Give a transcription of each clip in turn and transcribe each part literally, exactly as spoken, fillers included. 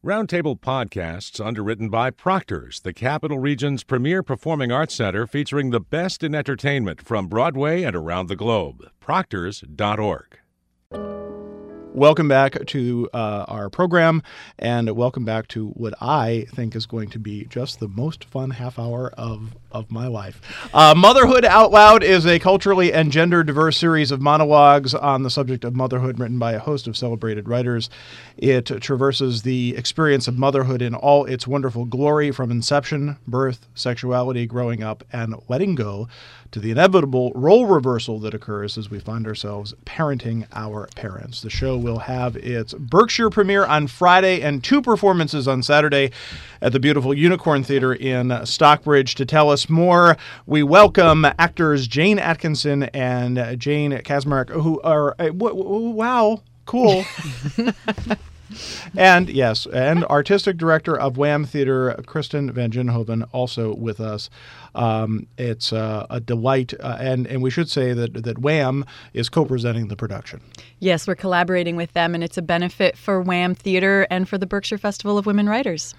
Roundtable Podcasts, underwritten by Proctor's, the Capital Region's premier performing arts center featuring the best in entertainment from Broadway and around the globe. Proctors dot org. Welcome back to uh, our program, and welcome back to what I think is going to be just the most fun half hour of, of my life. Uh, Motherhood Out Loud is a culturally and gender diverse series of monologues on the subject of motherhood written by a host of celebrated writers. It traverses the experience of motherhood in all its wonderful glory, from inception, birth, sexuality, growing up, and letting go, to the inevitable role reversal that occurs as we find ourselves parenting our parents. The show will have its Berkshire premiere on Friday and two performances on Saturday at the beautiful Unicorn Theater in Stockbridge. To tell us more, we welcome actors Jane Atkinson and Jane Kaczmarek, who are, uh, w- w- wow, cool. And yes, and artistic director of Wham Theater, Kristen Van Ginhoven, also with us. Um, it's uh, a delight, uh, and and we should say that that Wham is co-presenting the production. Yes, we're collaborating with them, and it's a benefit for Wham Theater and for the Berkshire Festival of Women Writers.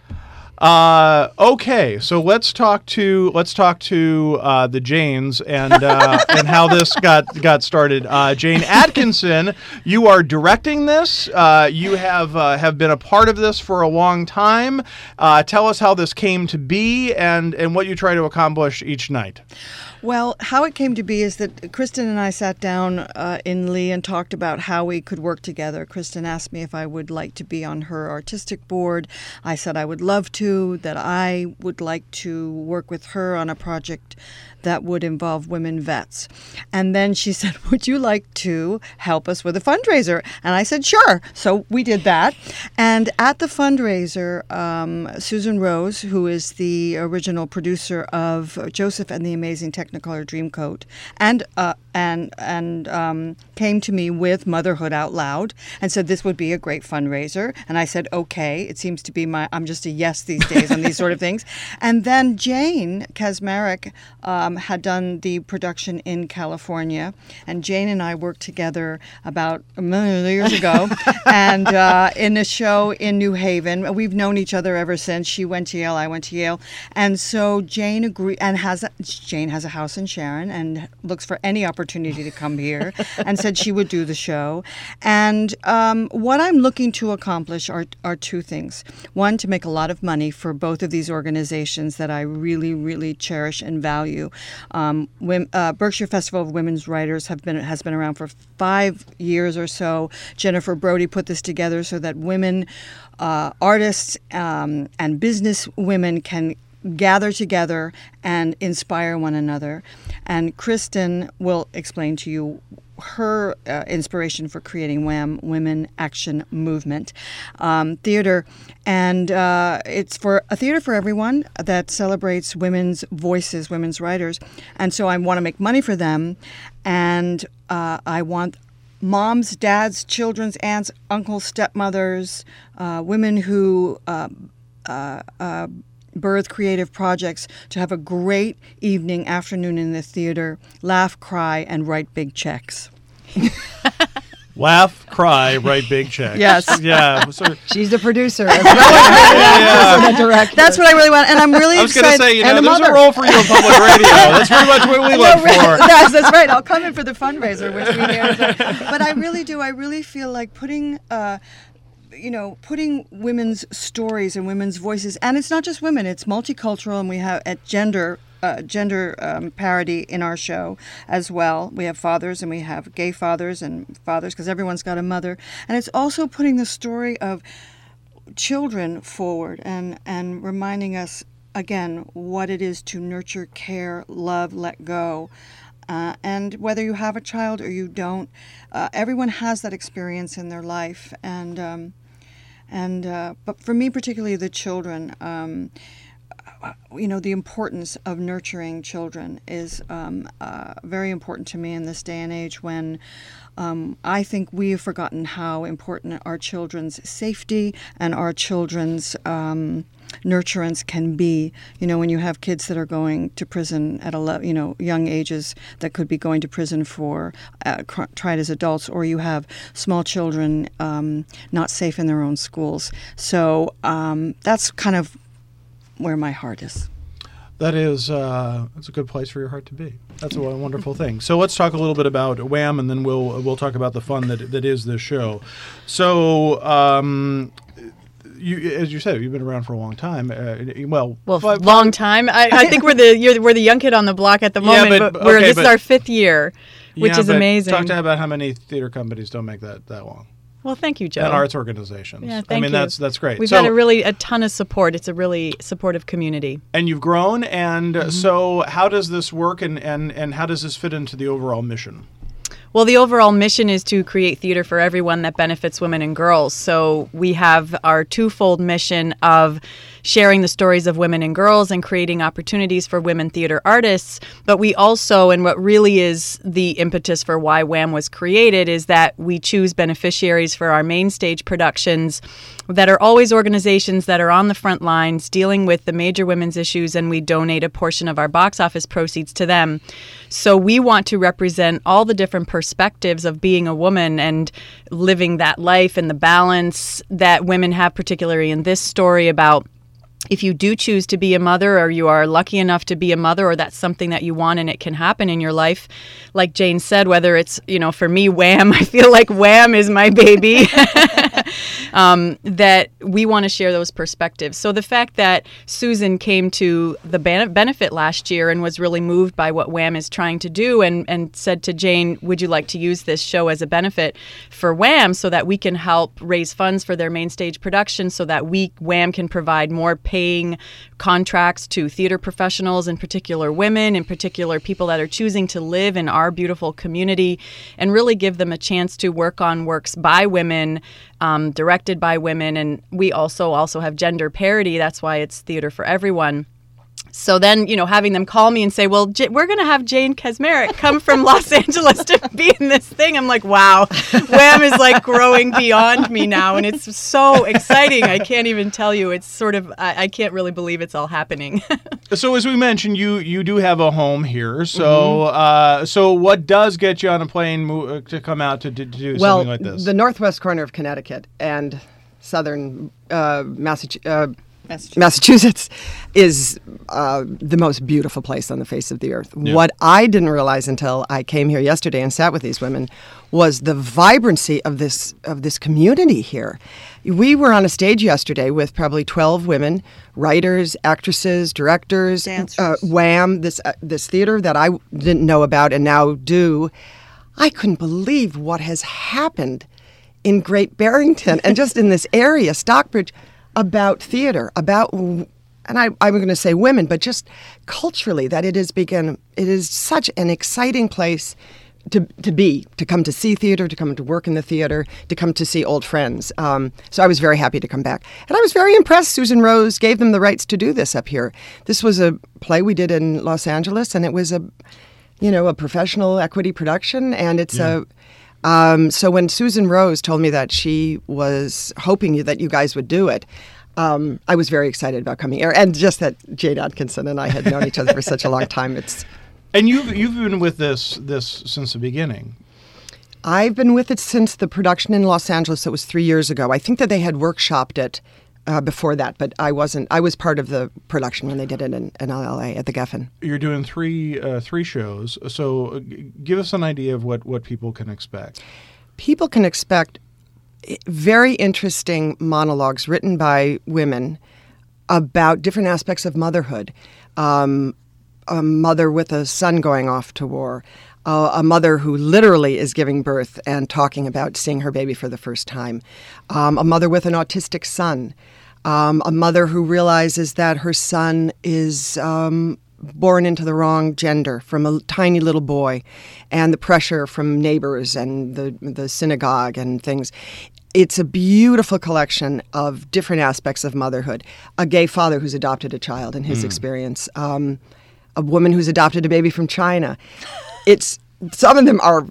Uh, okay, so let's talk to let's talk to uh, the Janes and uh, and how this got got started. Uh, Jane Atkinson, you are directing this. Uh, you have uh, have been a part of this for a long time. Uh, tell us how this came to be and and what you try to accomplish each night. Well, how it came to be is that Kristen and I sat down uh, in Lee and talked about how we could work together. Kristen asked me if I would like to be on her artistic board. I said I would love to, that I would like to work with her on a project that would involve women vets. And then she said, would you like to help us with a fundraiser? And I said, sure. So we did that. And at the fundraiser, um, Susan Rose, who is the original producer of Joseph and the Amazing Technicolor Dreamcoat, and uh, and and um, came to me with Motherhood Out Loud and said this would be a great fundraiser. And I said, okay. It seems to be my, I'm just a yes these days on these sort of things. And then Jane Kaczmarek um, had done the production in California, and Jane and I worked together about a million years ago, and uh, in a show in New Haven. We've known each other ever since. She went to Yale, I went to Yale, and so Jane agreed, and has a, Jane has a house in Sharon, and looks for any opportunity to come here, and said she would do the show. And um, what I'm looking to accomplish are are two things. One, to make a lot of money for both of these organizations that I really, really cherish and value. Um, women, uh, Berkshire Festival of Women's Writers have been has been around for five years or so. Jennifer Brody put this together so that women, uh, artists, um, and business women can gather together and inspire one another. And Kristen will explain to you her uh, inspiration for creating Wham, Women Action Movement um, Theater. And uh, it's for a theater for everyone that celebrates women's voices, women's writers. And so I want to make money for them. And uh, I want moms, dads, children's aunts, uncles, stepmothers, uh, women who uh, uh, uh, birth creative projects to have a great evening, afternoon in the theater, laugh, cry, and write big checks. Laugh, cry, write big checks. Yes. Yeah. So, she's the producer as well as the director. That's what I really want, and I'm really I was excited. going to say, you know, and there's mother. a role for you in public radio. That's pretty much what we look for. That's, that's right. I'll come in for the fundraiser, which we hear. But I really do. I really feel like putting... Uh, you know, putting women's stories and women's voices, and it's not just women, it's multicultural, and we have at gender uh, gender um, parity in our show as well. We have fathers and we have gay fathers and fathers, because everyone's got a mother. And it's also putting the story of children forward and, and reminding us, again, what it is to nurture, care, love, let go. Uh, and whether you have a child or you don't, uh, everyone has that experience in their life. And um, and uh, but for me, particularly the children, um, you know, the importance of nurturing children is um, uh, very important to me in this day and age when um, I think we have forgotten how important our children's safety and our children's um, nurturance can be. You know, when you have kids that are going to prison at a le- you know young ages that could be going to prison for uh, cr- tried as adults, or you have small children um, not safe in their own schools. So um, that's kind of where my heart is. That is, uh, that's a good place for your heart to be. That's a wonderful thing. So let's talk a little bit about Wham, and then we'll we'll talk about the fun that that is this show. So, um, you, as you said, you've been around for a long time. Uh, well, Well, but- long time. I, I think we're the you're, we're the young kid on the block at the Yeah, moment, but- but, we're, okay, this but- is our fifth year, which Yeah, is but amazing. Talk to about how many theater companies don't make that that long, Well, thank you, Joe. and arts organizations. Yeah, I thank mean, you. that's that's great. We've so, had a really a ton of support. It's a really supportive community. and you've grown, and Mm-hmm. uh so how does this work, and, and and how does this fit into the overall mission? Well, the overall mission is to create theater for everyone that benefits women and girls. So we have our twofold mission of sharing the stories of women and girls and creating opportunities for women theater artists. But we also, and what really is the impetus for why Wham was created, is that we choose beneficiaries for our main stage productions that are always organizations that are on the front lines dealing with the major women's issues, and we donate a portion of our box office proceeds to them. So we want to represent all the different perspectives of being a woman and living that life and the balance that women have, particularly in this story about if you do choose to be a mother, or you are lucky enough to be a mother, or that's something that you want and it can happen in your life. Like Jane said, whether it's, you know, for me, Wham, I feel like Wham is my baby. um, that we want to share those perspectives. So the fact that Susan came to the ban- benefit last year and was really moved by what Wham is trying to do, and, and said to Jane, would you like to use this show as a benefit for Wham so that we can help raise funds for their main stage production, so that we, Wham, can provide more paying contracts to theater professionals, in particular women, in particular people that are choosing to live in our beautiful community, and really give them a chance to work on works by women, um, directed by women. And we also also have gender parity. That's why it's theater for everyone. So then, you know, having them call me and say, well, J- we're going to have Jane Kaczmarek come from Los Angeles to be in this thing. I'm like, wow, Wham is like growing beyond me now. And it's so exciting. I can't even tell you. It's sort of, I, I can't really believe it's all happening. So as we mentioned, you you do have a home here. So Mm-hmm. uh, so what does get you on a plane mo- to come out to, to do well, something like this? the northwest corner of Connecticut and southern uh, Massachusetts, uh, Massachusetts. Massachusetts is uh, the most beautiful place on the face of the earth. Yeah. What I didn't realize until I came here yesterday and sat with these women was the vibrancy of this of this community here. We were on a stage yesterday with probably twelve women, writers, actresses, directors, Dancers. uh, Wham, this uh, this theater that I didn't know about and now do. I couldn't believe what has happened in Great Barrington and just in this area, Stockbridge, about theater, about, and I, I'm going to say women, but just culturally, that it has begun, it is such an exciting place to to be, to come to see theater, to come to work in the theater, to come to see old friends. Um, so I was very happy to come back. And I was very impressed. Susan Rose gave them the rights to do this up here. This was a play we did in Los Angeles, and it was a, you know, a professional equity production, and it's Yeah. a, Um, so when Susan Rose told me that she was hoping you, that you guys would do it, um, I was very excited about coming here. And just that Jane Atkinson and I had known each other for such a long time. It's and you've you've been with this this since the beginning. I've been with it since the production in Los Angeles. That was three years ago. I think that they had workshopped it uh, before that, but I wasn't. I was part of the production when they did it in, in L A at the Geffen. You're doing three uh, three shows. So uh, g- give us an idea of what, what people can expect. People can expect very interesting monologues written by women about different aspects of motherhood. Um, a mother with a son going off to war, uh, a mother who literally is giving birth and talking about seeing her baby for the first time, um, a mother with an autistic son, um, a mother who realizes that her son is um, born into the wrong gender from a tiny little boy, and the pressure from neighbors and the the synagogue and things. It's a beautiful collection of different aspects of motherhood. A gay father who's adopted a child and his experience. Um, a woman who's adopted a baby from China. It's some of them are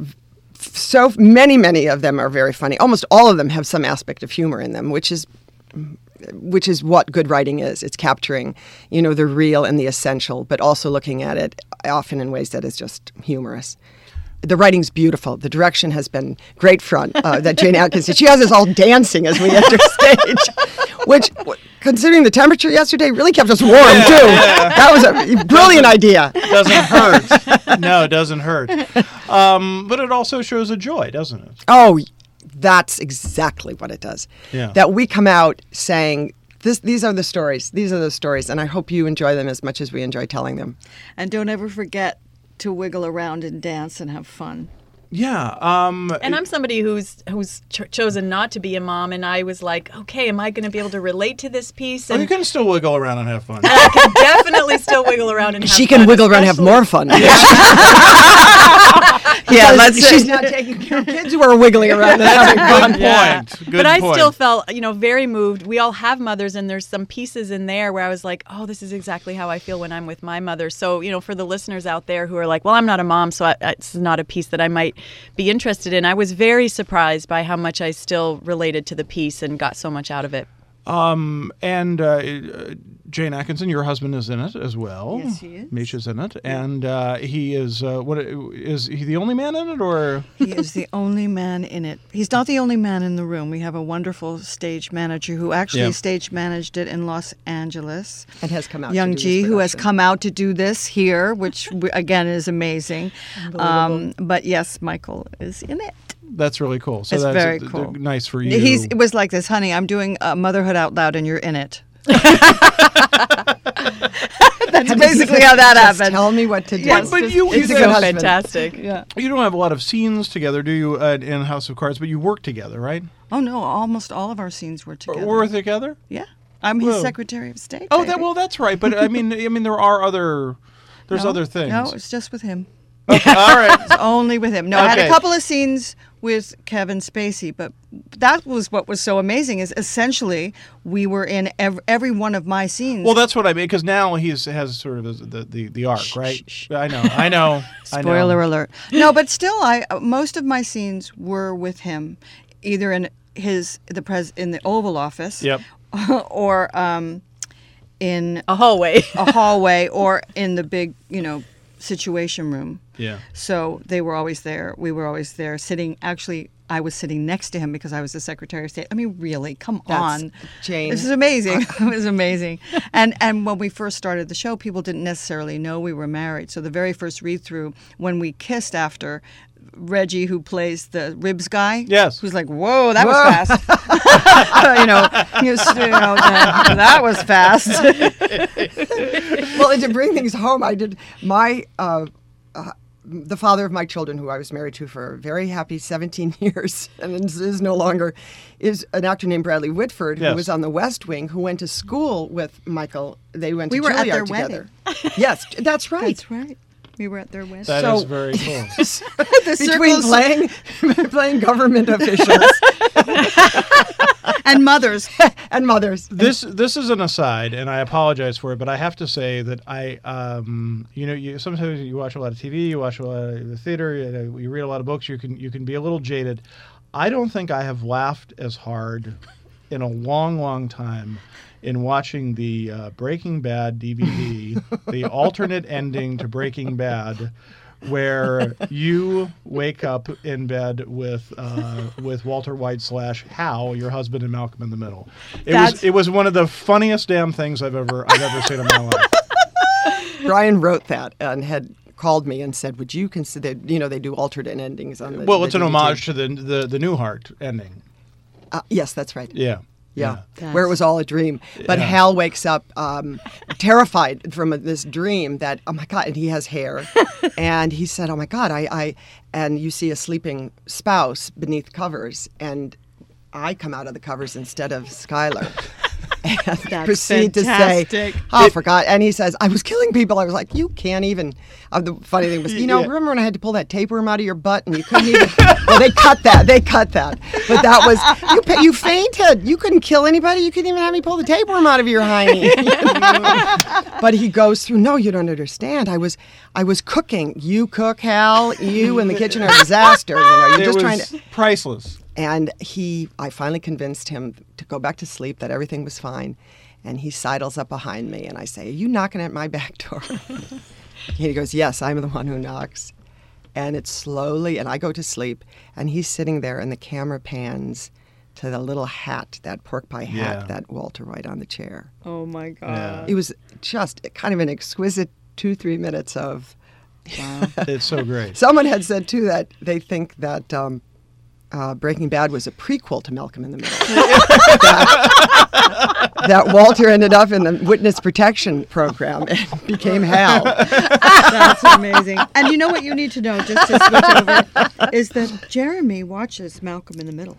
so many, many of them are very funny. Almost all of them have some aspect of humor in them, which is which is what good writing is. It's capturing, you know, the real and the essential, but also looking at it often in ways that is just humorous. The writing's beautiful. The direction has been great front uh, that Jane Atkins did. She has us all dancing as we enter stage, which, considering the temperature yesterday, really kept us warm, yeah, too. Yeah. That was a brilliant idea. Doesn't hurt. No, it doesn't hurt. Um, but it also shows a joy, doesn't it? Oh, that's exactly what it does. Yeah. That we come out saying, This, these are the stories. These are the stories. And I hope you enjoy them as much as we enjoy telling them. And don't ever forget to wiggle around and dance and have fun. Yeah. Um, and I'm somebody who's who's ch- chosen not to be a mom, and I was like, okay, am I going to be able to relate to this piece? And well, you can still wiggle around and have fun. And I can definitely still wiggle around and have she fun. She can wiggle around and have more fun. Yeah, let's, she's not taking care of kids who are wiggling around. That's a good point. Yeah. Good but I point. still felt, you know, very moved. We all have mothers, and there's some pieces in there where I was like, oh, this is exactly how I feel when I'm with my mother. So, you know, for the listeners out there who are like, well, I'm not a mom, so I, it's not a piece that I might be interested in. I was very surprised by how much I still related to the piece and got so much out of it. Um, and uh, Jane Atkinson, your husband, is in it as well. Yes, he is. Misha's in it, and uh, he is. Uh, what is he the only man in it, or he is the only man in it? He's not the only man in the room. We have a wonderful stage manager who actually Yeah. stage managed it in Los Angeles. And has come out. Young to do G, this who has production. come out to do this here, which w- again is amazing. Um, but yes, Michael is in it. that's really cool. So It's that's very uh, cool. nice for you. He's, it was like this, honey. I'm doing uh, Motherhood Out Loud, and you're in it. That's basically how that Just happened. Tell me what to do. Yes, but just- you, It's you so guys- fantastic. Yeah. You don't have a lot of scenes together, do you, uh, in House of Cards? But you work together, right? Oh no, almost all of our scenes were together. We're together. Yeah, I'm his Whoa. Secretary of State. Oh, baby. that well, that's right. But I mean, I mean, there are other. There's No, other things. No, it's just with him. Okay, all right. It's only with him. No, I had Okay. a couple of scenes with Kevin Spacey, but that was what was so amazing. Is essentially we were in every, every one of my scenes. Well, that's what I mean. Because now he's has sort of the the, the arc, right? shh, shh. I know, I know. I know. Spoiler alert. No, but still, I most of my scenes were with him, either in his the pres in the Oval Office, Yep. or um, in A hallway. a hallway, or in the big, you know, situation room. Yeah. So they were always there. We were always there, sitting. Actually, I was sitting next to him because I was the Secretary of State. I mean, really, come That's on, Jane. This is amazing. It was amazing. And and when we first started the show, people didn't necessarily know we were married. So the very first read through, when we kissed after, Reggie, who plays the ribs guy, Yes. who's like, "Whoa, that Whoa. was fast." you know, he was, you know, that, that was fast. Well, and to bring things home, I did my uh, uh, the father of my children, who I was married to for a very happy seventeen years, and is, is no longer, is an actor named Bradley Whitford, Yes. who was on The West Wing, who went to school with Michael. They went We to were at Juilliard their together. Yes, that's right. That's right. We were at their wedding. That is So- very cool. the Between circles playing playing government officials and mothers. and mothers. This this is an aside, and I apologize for it, but I have to say that I, um, you know, you sometimes you watch a lot of T V, you watch a lot of the theater, you, know, you read a lot of books, you can you can be a little jaded. I don't think I have laughed as hard in a long, long time in watching the uh, Breaking Bad D V D, the alternate ending to Breaking Bad, where you wake up in bed with uh, with Walter White slash Hal, your husband, and Malcolm in the middle. It That's- was it was one of the funniest damn things I've ever I've ever seen in my life. Brian wrote that and had called me and said, "Would you consider?" You know, they do alternate endings on the. Well, the it's an D V D. homage to the the the Newhart ending. Uh, yes, that's right. Yeah. Yeah, That's- where it was all a dream. But Yeah. Hal wakes up um, terrified from this dream that, oh my God, and he has hair. And he said, oh my God, I, I, and you see a sleeping spouse beneath covers. And I come out of the covers instead of Skylar. And That's proceed fantastic. to say, oh, I forgot. And he says, I was killing people. I was like, you can't even. Uh, the funny thing was, you know, Yeah. remember when I had to pull that tapeworm out of your butt and you couldn't even. Well, they cut that. They cut that. But that was, you pa- you fainted. You couldn't kill anybody. You couldn't even have me pull the tapeworm out of your hiney. But he goes through, no, you don't understand. I was I was cooking. You cook, Hal. You in the kitchen are a disaster. You know, you're It just was trying to. priceless. And he, I finally convinced him to go back to sleep, that everything was fine. And he sidles up behind me, and I say, "Are you knocking at my back door?" And he goes, "Yes, I'm the one who knocks." And it's slowly, and I go to sleep, and he's sitting there, and the camera pans to the little hat, that pork pie hat Yeah. that Walter White on the chair. Oh my God. Yeah. It was just kind of an exquisite two, three minutes of. It's so great. Someone had said too that they think that um, uh, Breaking Bad was a prequel to Malcolm in the Middle. that, that Walter ended up in the witness protection program and became Hal. That's amazing. And you know what you need to know, just to switch over, is that Jeremy watches Malcolm in the Middle.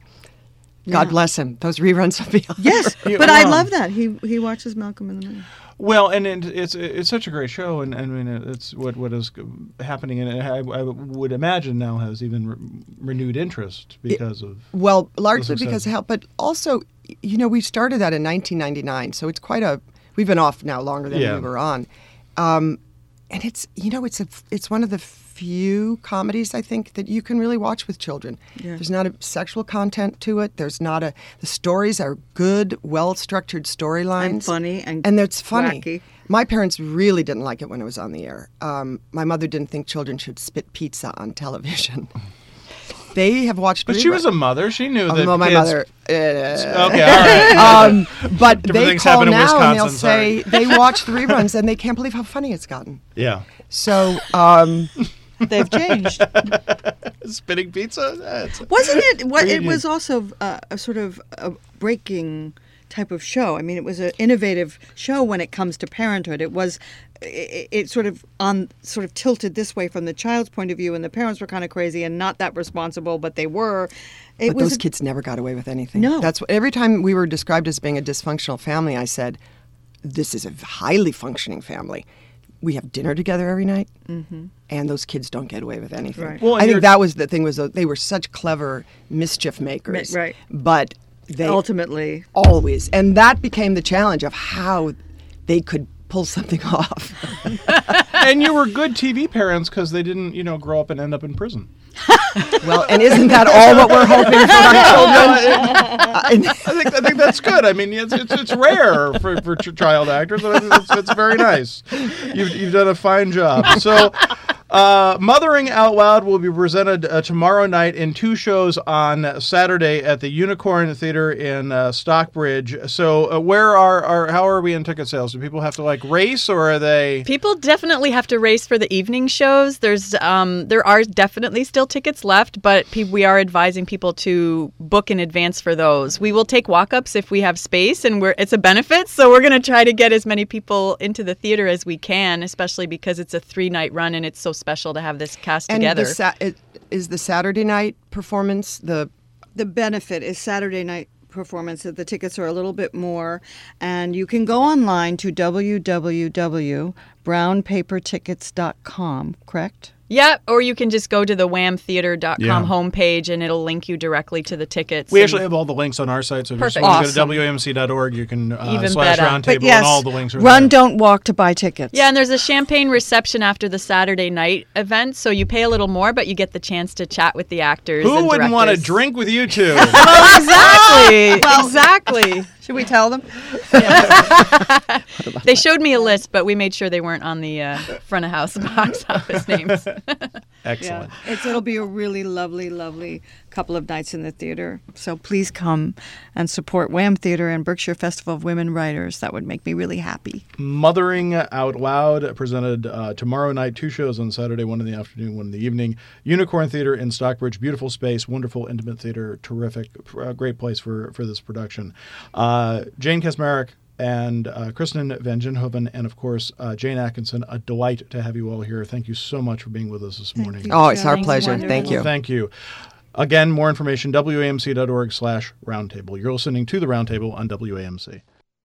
God Yeah. bless him. Those reruns will be on. Yes, Yeah, but I well- love that. He he watches Malcolm in the Middle. Well, and it, it's it's such a great show, and, and I mean it's what what is happening, and I, I would imagine now has even re- renewed interest because of. Well, largely As I because said. of help, but also, you know, we started that in nineteen ninety-nine, so it's quite a. We've been off now longer than Yeah. we were on, um, and it's you know it's a it's one of the few comedies I think that you can really watch with children. Yeah. There's not a sexual content to it. There's not a. The stories are good, well structured storylines And funny and and it's funny. wacky. My parents really didn't like it when it was on the air. Um, my mother didn't think children should spit pizza on television. They have watched. But she rerun- was a mother. She knew that. Oh, my kids- mother. uh, Okay, all right. um, but Different they things call happen in now and they'll Wisconsin, say sorry. they watch the reruns and they can't believe how funny it's gotten. Yeah. So um, They've changed. Spitting pizza. That's Wasn't it? What it Reunion. was also uh, a sort of a breaking type of show. I mean, it was an innovative show when it comes to parenthood. It was, it, it sort of on sort of tilted this way from the child's point of view, and the parents were kind of crazy and not that responsible, but they were. It but was those a- kids never got away with anything. No. That's what, every time we were described as being a dysfunctional family, I said, "This is a highly functioning family. We have dinner together every night, and those kids don't get away with anything." Right. Well, and I think you're- that was the thing was that they were such clever mischief makers, right. But they ultimately. always, and that became the challenge of how they could pull something off. And you were good T V parents because they didn't, you know, grow up and end up in prison. Well, and isn't that all what we're hoping for our children? I think I think that's good. I mean, it's it's, it's rare for, for ch- child actors, and I think that's, that's very nice. You've you've done a fine job. So, uh, Mothering Out Loud will be presented uh, tomorrow night in two shows on Saturday at the Unicorn Theater in uh, Stockbridge. So, uh, where are, are how are we in ticket sales? Do people have to like race, or are they? People definitely have to race for the evening shows. There's um, there are definitely still tickets left, but pe- we are advising people to book in advance for those. We will take walk-ups if we have space, and we're it's a benefit, so we're going to try to get as many people into the theater as we can, especially because it's a three-night run and it's so special to have this cast And together. the sa- it, is the Saturday night performance the The benefit is Saturday night performance. The tickets are a little bit more, and you can go online to w w w dot brown paper tickets dot com, correct? Yeah, or you can just go to the wham theater dot com Yeah. homepage and it'll link you directly to the tickets. We and- actually have all the links on our site, so if you just Perfect. want to go to Awesome. w a m c dot org, you can uh, Even slash better. roundtable, But yes, and all the links are run, there. don't walk to buy tickets. Yeah, and there's a champagne reception after the Saturday night event, so you pay a little more, but you get the chance to chat with the actors. Who and wouldn't want to directors. drink with you two? Well, exactly. exactly. Should we tell them? They showed me a list, but we made sure they weren't on the uh, front of house box office names. Excellent. Yeah, it's, it'll be a really lovely, lovely couple of nights in the theater. So please come and support Wham Theater and Berkshire Festival of Women Writers. That would make me really happy. Mothering Out Loud, presented uh, tomorrow night, two shows on Saturday, one in the afternoon, one in the evening. Unicorn Theater in Stockbridge, beautiful space, wonderful intimate theater, terrific, uh, great place for, for this production. Uh, Jane Kasmarek and uh, Kristen Van Ginhoven, and of course, uh, Jane Atkinson. A delight to have you all here. Thank you so much for being with us this morning. you. Oh, it's our Thanks, pleasure. wonderful. Thank you. Thank you. Again, more information, w a m c dot org slash roundtable. You're listening to the Roundtable on W A M C.